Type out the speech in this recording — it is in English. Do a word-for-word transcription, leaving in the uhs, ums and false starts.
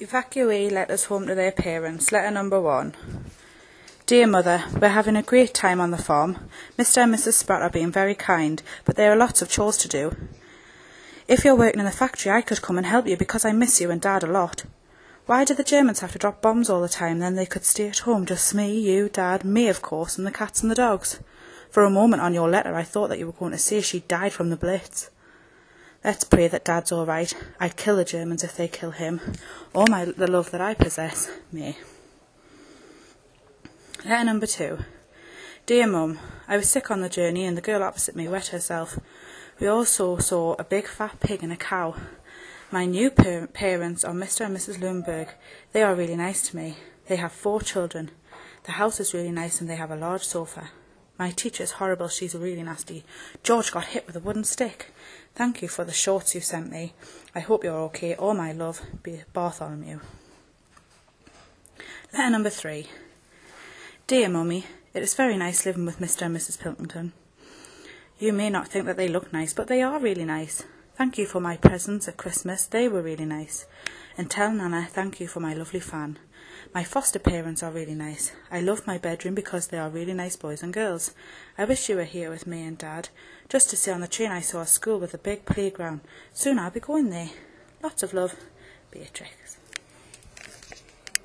Evacuee letters home to their parents. Letter number one. Dear Mother, we're having a great time on the farm. Mister and Missus Spratt are being very kind, but there are lots of chores to do. If you're working in the factory, I could come and help you because I miss you and Dad a lot. Why do the Germans have to drop bombs all the time? Then they could stay at home, just me, you, Dad, me of course, and the cats and the dogs. For a moment on your letter I thought that you were going to say she died from the Blitz. Let's pray that Dad's all right. I'd kill the Germans if they kill him. All my the love that I possess, me. Letter number two. Dear Mum, I was sick on the journey and the girl opposite me wet herself. We also saw a big fat pig and a cow. My new par parents are Mister and Missus Lundberg. They are really nice to me. They have four children. The house is really nice and they have a large sofa. My teacher is horrible, she's really nasty. George got hit with a wooden stick. Thank you for the shorts you sent me. I hope you're okay. All my love, Bartholomew. Letter number three. Dear Mummy, it is very nice living with Mister and Missus Pilkington. You may not think that they look nice, but they are really nice. Thank you for my presents at Christmas, they were really nice. And tell Nana thank you for my lovely fan. My foster parents are really nice. I love my bedroom because they are really nice boys and girls. I wish you were here with me and Dad. Just to say on the train I saw a school with a big playground. Soon I'll be going there. Lots of love, Beatrix.